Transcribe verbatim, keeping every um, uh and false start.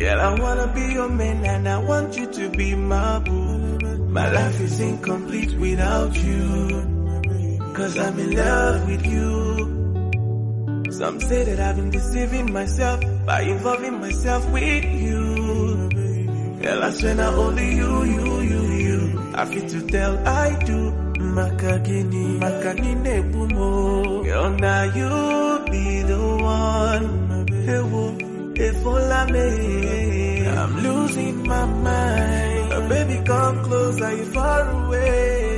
Girl, I wanna be your man and I want you to be my boo. My life is incomplete without you, cause I'm in love with you. Some say that I've been deceiving myself by involving myself with you. Girl, I swear not only you, you, you, you. I feel to tell I do. Makagini, makanine bumo. Girl, now you be the one. Hey, wo, hey, follow me. I'm losing my mind. Oh, baby, come closer, you far away.